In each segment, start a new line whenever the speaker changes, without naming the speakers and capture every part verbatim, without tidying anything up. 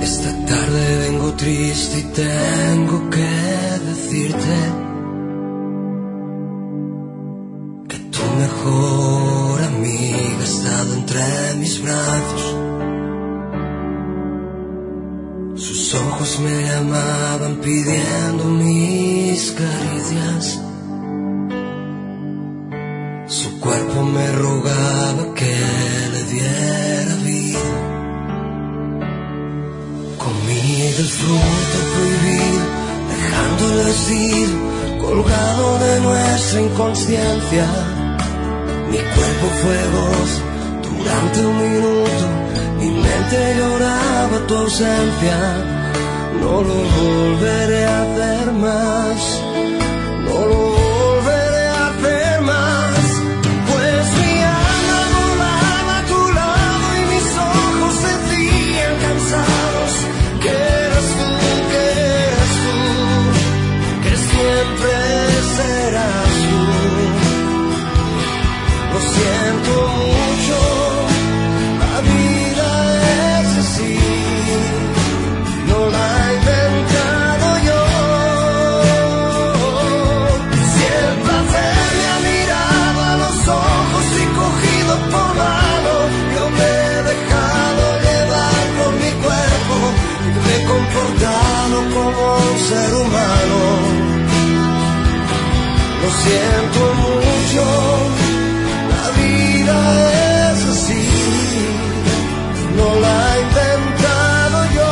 Esta tarde vengo triste y tengo que decirte que tu mejor amiga ha estado entre mis brazos. Sus ojos me llamaban pidiendo mis caricias. Su cuerpo me rogaba que le diera vida. Comí del fruto prohibido, dejándolo así, colgado de nuestra inconsciencia. Mi cuerpo fue gozo durante un minuto, mi mente lloraba tu ausencia. No lo volveré a hacer más, no lo volveré a hacer más. Pues mi alma volaba a tu lado y mis ojos decían cansados que eras tú, que eras tú, que siempre serás tú. Lo siento mucho, la vida es así, no la he inventado yo. Si el placer me ha mirado a los ojos y cogido por mano, yo me he dejado llevar por mi cuerpo y me he comportado como un ser humano. Lo siento mucho, la vida es así, no la he inventado yo.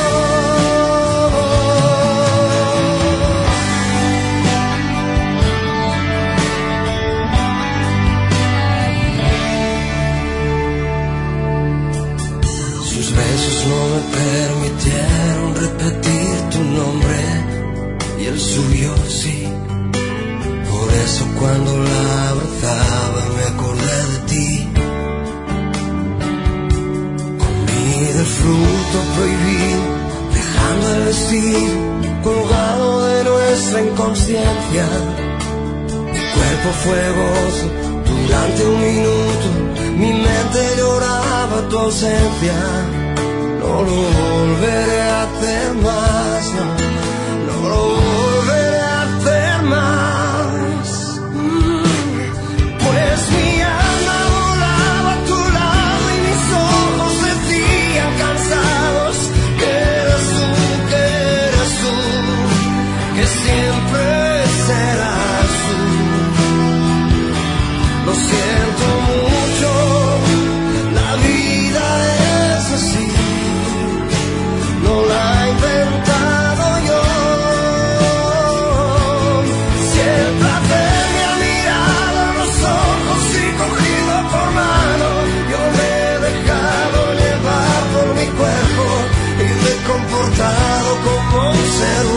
Sus besos no me permitieron repetir tu nombre y el suyo sí. Por eso cuando la abrazaba me acordé de ti. Comí del fruto prohibido, dejando el vestido colgado de nuestra inconsciencia. Mi cuerpo fue gozo durante un minuto, mi mente lloraba tu ausencia. No lo volveré a hacer más, no, no lo volveré a hacer más. Pues mi alma volaba a tu lado y mis ojos decían cansados que eras tú, que eras tú, que siempre serás tú. Lo siento mucho, la vida es así, no la he inventado yo. Si el placer me ha mirado a los ojos y cogido por mano, yo me he dejado llevar por mi cuerpo y me he comportado como un ser humano.